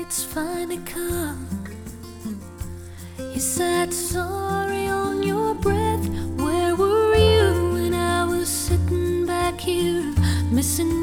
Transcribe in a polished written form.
it's finally come. You said sorry on your breath. Where were you when I was sitting back here, missing